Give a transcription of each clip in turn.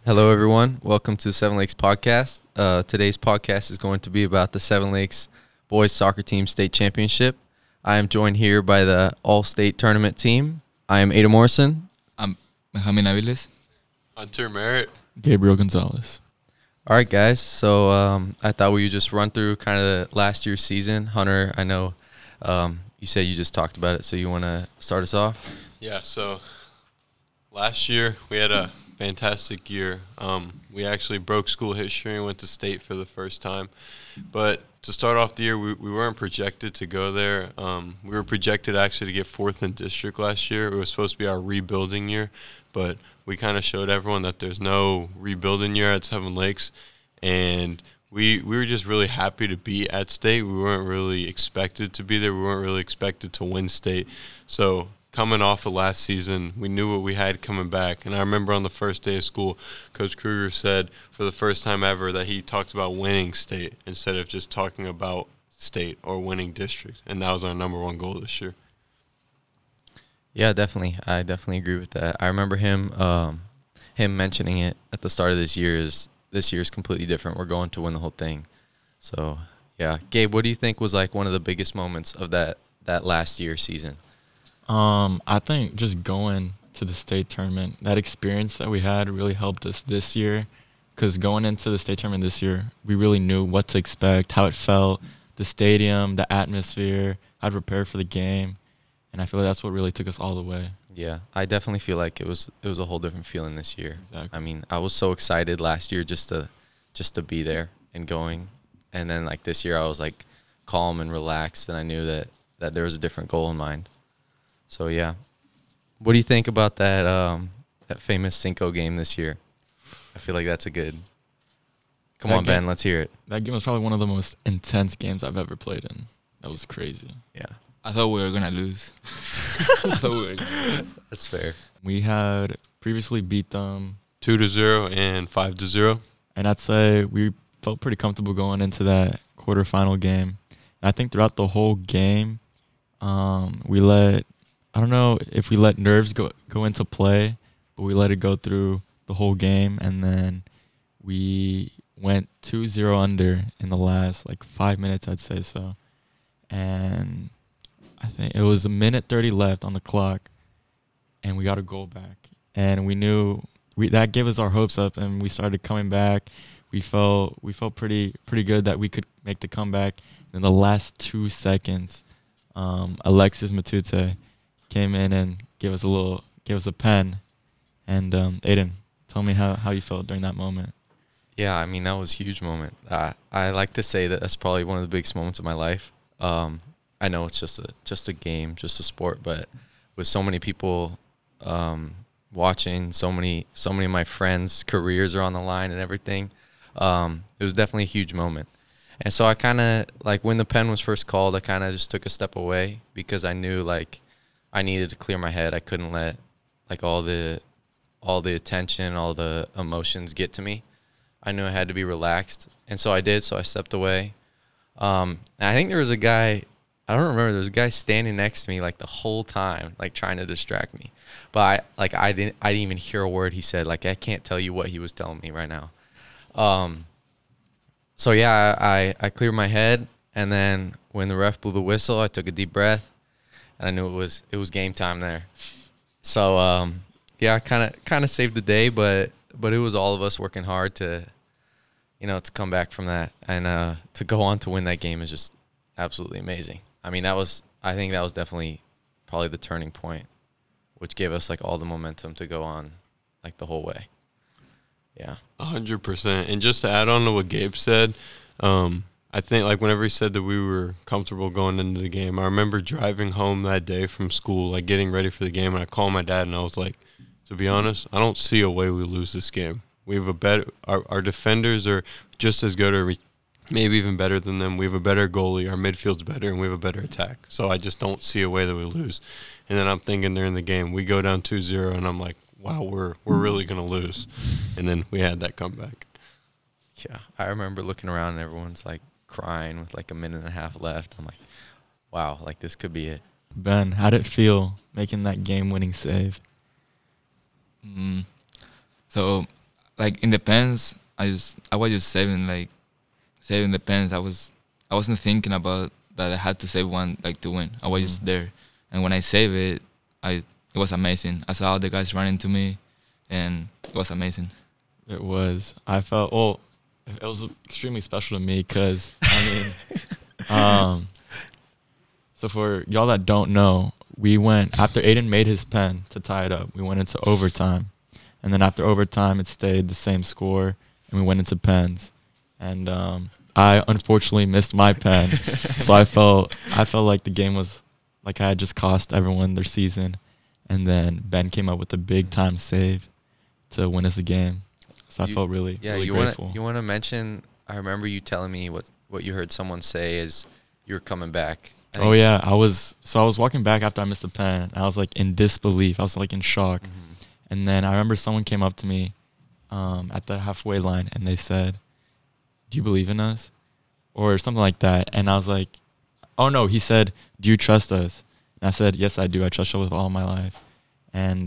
Hello, everyone. Welcome to Seven Lakes Podcast. Today's podcast is going to be about the Seven Lakes Boys Soccer Team State Championship. I am joined here by the All-State Tournament team. I am Ada Morrison. I'm Benjamin Aviles. Hunter Merritt. Gabriel Gonzalez. All right, guys. So I thought we would just run through kind of the last year's season. Hunter, I know you said you just talked about it, so you want to start us off? Yeah, so last year we had a fantastic year. We actually broke school history and went to state for the first time. But to start off the year, we weren't projected to go there. We were projected actually to get fourth in district last year. It was supposed to be our rebuilding year, but we kind of showed everyone that there's no rebuilding year at Seven Lakes. And we were just really happy to be at state. We weren't really expected to be there. We weren't really expected to win state. So coming off of last season, we knew what we had coming back. And I remember on the first day of school, Coach Kruger said for the first time ever that he talked about winning state instead of just talking about state or winning district. And that was our number one goal this year. Yeah, definitely. I definitely agree with that. I remember him mentioning it at the start of this year. This year is completely different. We're going to win the whole thing. So, yeah. Gabe, what do you think was like one of the biggest moments of that last year season? I think just going to the state tournament, that experience that we had really helped us this year, because going into the state tournament this year, we really knew what to expect, how it felt, the stadium, the atmosphere, how to prepare for the game, and I feel like that's what really took us all the way. Yeah, I definitely feel like it was a whole different feeling this year. Exactly. I mean, I was so excited last year just to be there and going, and then like this year I was like calm and relaxed, and I knew that there was a different goal in mind. So yeah, what do you think about that famous Cinco game this year? I feel like that's a good. Come on, Ben, let's hear it. That game was probably one of the most intense games I've ever played in. That was crazy. Yeah, I thought we were gonna lose. that's fair. We had previously beat them 2-0 and 5-0. and I'd say we felt pretty comfortable going into that quarterfinal game. And I think throughout the whole game, I don't know if we let nerves go into play, but we let it go through the whole game, and then we went 2-0 under in the last 5 minutes, I'd say so. And I think it was a minute 30 left on the clock, and we got a goal back. And we knew that gave us our hopes up, and we started coming back. We felt pretty good that we could make the comeback. In the last 2 seconds, Alexis Matute came in and gave us a pen. And Aiden, tell me how you felt during that moment. Yeah, I mean, that was a huge moment. I like to say that that's probably one of the biggest moments of my life. I know it's just a game, just a sport, but with so many people watching, so many of my friends' careers are on the line and everything, it was definitely a huge moment. And so I kind of, when the pen was first called, I kind of just took a step away because I knew, I needed to clear my head. I couldn't let, all the attention, all the emotions get to me. I knew I had to be relaxed. And so I did, so I stepped away. And I think there was a guy, I don't remember, there was a guy standing next to me, the whole time, trying to distract me. But I didn't even hear a word he said. I can't tell you what he was telling me right now. So yeah, I cleared my head, and then when the ref blew the whistle, I took a deep breath, and I knew it was game time there. So yeah, I kind of saved the day, but it was all of us working hard to come back from that, and to go on to win that game is just absolutely amazing. I mean, I think that was definitely probably the turning point, which gave us all the momentum to go on the whole way. Yeah. 100%. And just to add on to what Gabe said, I think whenever he said that we were comfortable going into the game, I remember driving home that day from school, getting ready for the game, and I called my dad and I was like, to be honest, I don't see a way we lose this game. We have our defenders are just as good or maybe even better than them. We have a better goalie, our midfield's better, and we have a better attack. So I just don't see a way that we lose. And then I'm thinking during the game, we go down 2-0 and I'm like, wow, we're really going to lose. And then we had that comeback. Yeah, I remember looking around and everyone's crying with a minute and a half left. I'm like, wow, this could be it. Ben, how did it feel making that game-winning save? So Like in the pens, I was just saving the pens. I wasn't thinking about that I had to save one like to win. I was just there, and when I save it, it was amazing. I saw all the guys running to me, and it was amazing. It was. I felt. Well, it was extremely special to me because so for y'all that don't know, we went after Aiden made his pen to tie it up. We went into overtime, and then after overtime, it stayed the same score, and we went into pens. And I unfortunately missed my pen, so I felt like the game was like I had just cost everyone their season. And then Ben came up with a big time save to win us the game. So I felt really grateful. You want to mention? I remember you telling me what you heard someone say is you were coming back. Oh yeah, I was walking back after I missed the pen. And I was like in disbelief. I was like in shock. Mm-hmm. And then I remember someone came up to me at the halfway line and they said, "Do you believe in us?" or something like that. And I was like, "Oh no," he said, "Do you trust us?" And I said, "Yes, I do. I trust you with all my life." And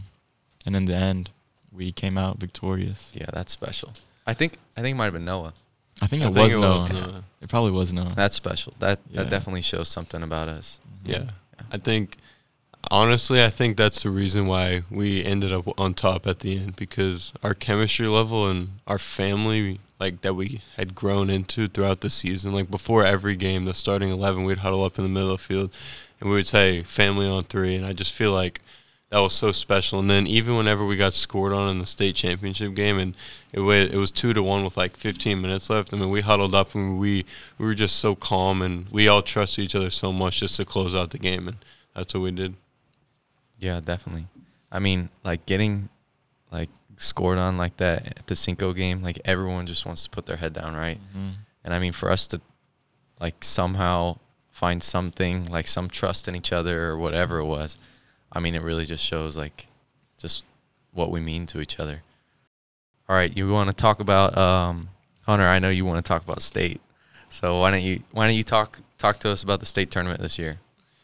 in the end, we came out victorious. Yeah, that's special. I think it might have been Noah. I think it was Noah. It probably was Noah. That's special. That definitely shows something about us. Yeah. I think, honestly, that's the reason why we ended up on top at the end, because our chemistry level and our family, like, that we had grown into throughout the season. Like, before every game, the starting 11, we'd huddle up in the middle of the field, and we would say, family on three, and I just feel like that was so special. And then even whenever we got scored on in the state championship game, and it was 2-1 with like 15 minutes left. I mean, we huddled up and we were just so calm, and we all trusted each other so much just to close out the game, and that's what we did. Yeah, definitely. I mean, like getting like scored on like that at the Cinco game, like everyone just wants to put their head down, right? Mm-hmm. And I mean, for us to like somehow find something like some trust in each other or whatever it was, I mean, it really just shows like just what we mean to each other. All right, you want to talk about Hunter? I know you want to talk about state, so why don't you talk to us about the state tournament this year?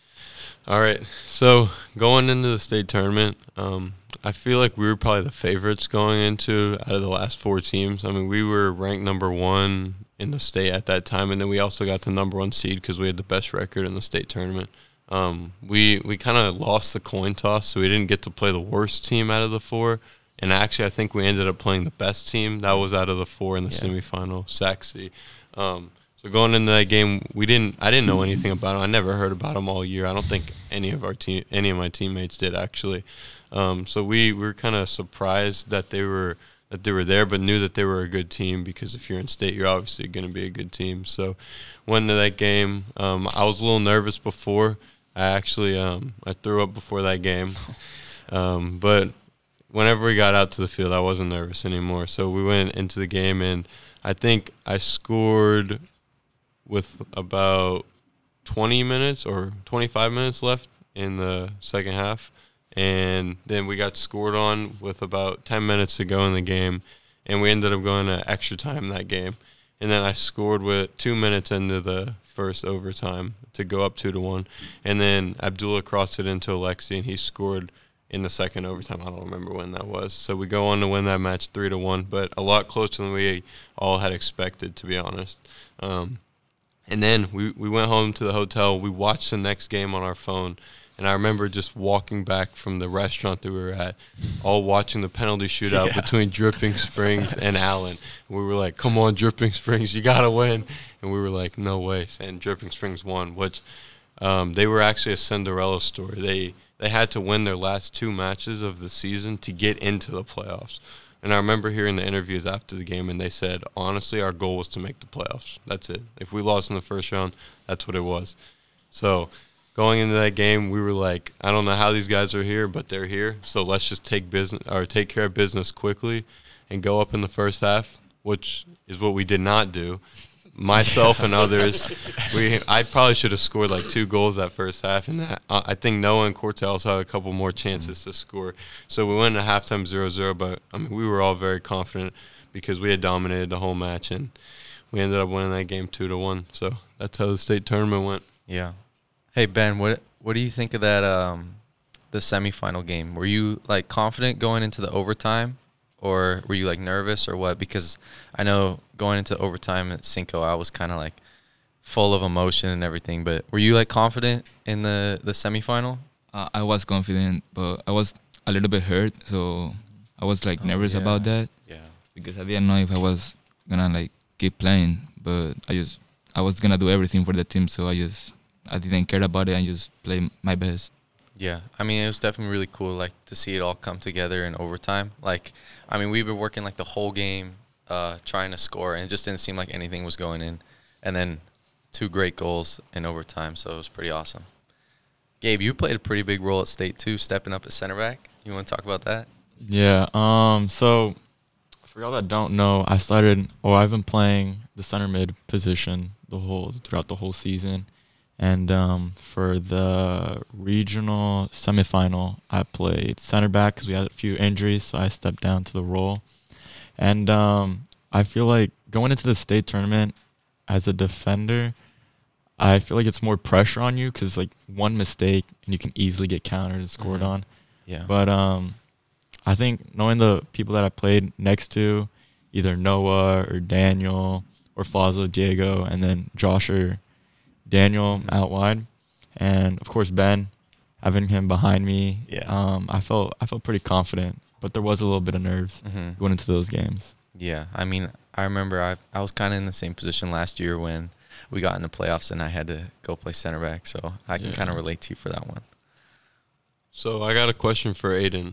All right, so going into the state tournament, I feel like we were probably the favorites going into out of the last four teams. I mean, we were ranked number 1 in the state at that time, and then we also got the number 1 seed because we had the best record in the state tournament. We kind of lost the coin toss, so we didn't get to play the worst team out of the 4. And actually, I think we ended up playing the best team. That was out of the 4 in the semifinal, Sac City. So going into that game, I didn't know anything about them. I never heard about them all year. I don't think any of my teammates did actually. So we were kind of surprised that they were there, but knew that they were a good team, because if you're in state, you're obviously going to be a good team. So went into that game. I was a little nervous before. I actually I threw up before that game, but whenever we got out to the field, I wasn't nervous anymore. So we went into the game, and I think I scored with about 20 minutes or 25 minutes left in the second half. And then we got scored on with about 10 minutes to go in the game, and we ended up going to extra time that game. And then I scored with 2 minutes into the first overtime to go up 2-1. And then Abdullah crossed it into Alexi, and he scored in the second overtime. I don't remember when that was. So we go on to win that match 3-1, but a lot closer than we all had expected, to be honest. And then we went home to the hotel. We watched the next game on our phone. And I remember just walking back from the restaurant that we were at, all watching the penalty shootout between Dripping Springs and Allen. And we were like, come on, Dripping Springs, you got to win. And we were like, no way. And Dripping Springs won, which they were actually a Cinderella story. They had to win their last 2 matches of the season to get into the playoffs. And I remember hearing the interviews after the game, and they said, honestly, our goal was to make the playoffs. That's it. If we lost in the first round, that's what it was. So going into that game, we were like, I don't know how these guys are here, but they're here. So let's just take care of business quickly and go up in the first half, which is what we did not do. Myself and others, I probably should have scored like 2 goals that first half, and I think Noah and Cortez also had a couple more chances to score. So we went into halftime 0-0, but I mean, we were all very confident because we had dominated the whole match, and we ended up winning that game 2-1. So that's how the state tournament went. Yeah. Hey Ben, what do you think of that the semifinal game? Were you like confident going into the overtime, or were you like nervous or what? Because I know going into overtime at Cinco, I was kind of like full of emotion and everything. But were you like confident in the semifinal? I was confident, but I was a little bit hurt, so I was like nervous about that Yeah. because I didn't know if I was gonna like keep playing. But I was gonna do everything for the team, so I didn't care about it and just play my best. Yeah, I mean, it was definitely really cool, like, to see it all come together in overtime. Like, I mean, we've been working, like, the whole game trying to score, and it just didn't seem like anything was going in. And then 2 great goals in overtime, so it was pretty awesome. Gabe, you played a pretty big role at State, too, stepping up at center back. You want to talk about that? Yeah. So for y'all that don't know, I've been playing the center mid position throughout the whole season. And for the regional semifinal, I played center back because we had a few injuries, so I stepped down to the role. And I feel like going into the state tournament as a defender, I feel like it's more pressure on you because like one mistake and you can easily get countered and scored on. Yeah. But I think knowing the people that I played next to, either Noah or Daniel or Flazo, Diego, and then Josh or Daniel out wide, and of course Ben, having him behind me. Yeah. I felt pretty confident, but there was a little bit of nerves going into those games. Yeah, I mean, I remember I was kind of in the same position last year when we got in the playoffs and I had to go play center back, so I can kind of relate to you for that one. So I got a question for Aiden.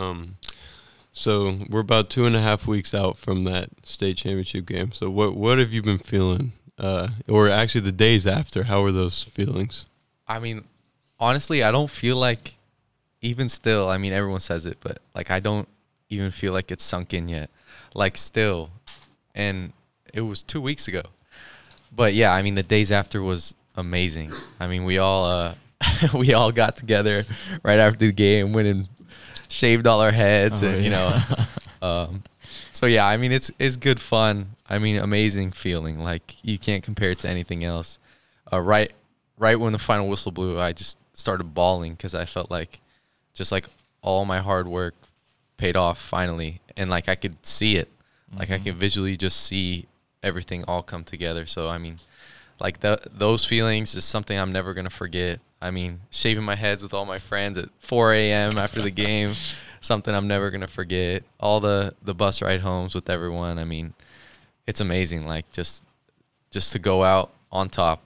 So we're about 2.5 weeks out from that state championship game. So what have you been feeling? Or actually the days after, how were those feelings? I mean, honestly, I don't feel like, even still, I mean, everyone says it, but like I don't even feel like it's sunk in yet. Like still, and it was 2 weeks ago. But yeah, I mean, the days after was amazing. I mean, we all we all got together right after the game, went and shaved all our heads, and you know. So yeah, I mean, it's good fun. I mean, amazing feeling. Like you can't compare it to anything else. Right when the final whistle blew, I just started bawling because I felt like just like all my hard work paid off finally, and like I could see it, like I could visually just see everything all come together. So I mean, like those feelings is something I'm never gonna forget. I mean, shaving my heads with all my friends at 4 a.m. after the game, something I'm never gonna forget. All the bus ride homes with everyone. I mean, it's amazing. Like just to go out on top.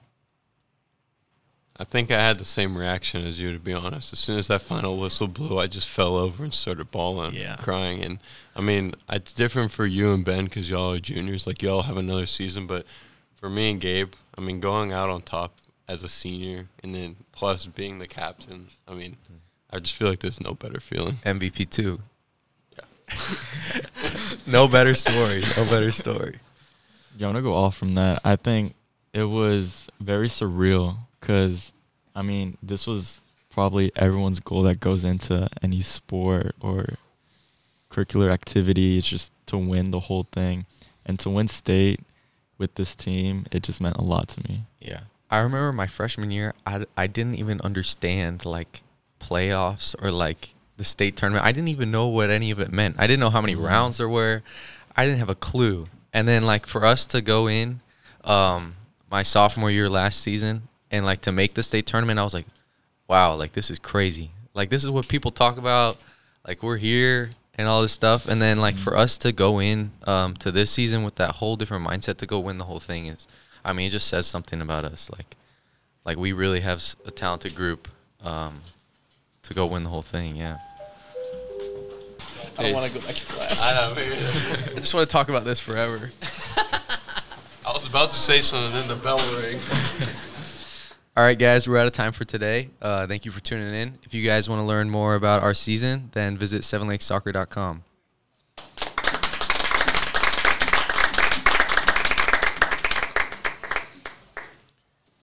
I think I had the same reaction as you, to be honest. As soon as that final whistle blew, I just fell over and started bawling, crying. And, I mean, it's different for you and Ben because y'all are juniors. Like, y'all have another season. But for me and Gabe, I mean, going out on top as a senior and then plus being the captain, I mean, I just feel like there's no better feeling. MVP too. Yeah. No better story. No better story. Yeah, I want to go off from that. I think it was very surreal because, I mean, this was probably everyone's goal that goes into any sport or curricular activity. It's just to win the whole thing. And to win state with this team, it just meant a lot to me. Yeah. I remember my freshman year, I didn't even understand, like, playoffs or, like, the state tournament. I didn't even know what any of it meant. I didn't know how many rounds there were. I didn't have a clue. And then, like, for us to go in my sophomore year last season and, like, to make the state tournament, I was like, wow, like, this is crazy. Like, this is what people talk about. Like, we're here and all this stuff. And then, like, for us to go in to this season with that whole different mindset to go win the whole thing is, I mean, it just says something about us. Like we really have a talented group to go win the whole thing, yeah. I don't want to go back to class. I know, maybe. I just want to talk about this forever. I was about to say something, then the bell rang. All right, guys, we're out of time for today. Thank you for tuning in. If you guys want to learn more about our season, then visit sevenlakessoccer.com.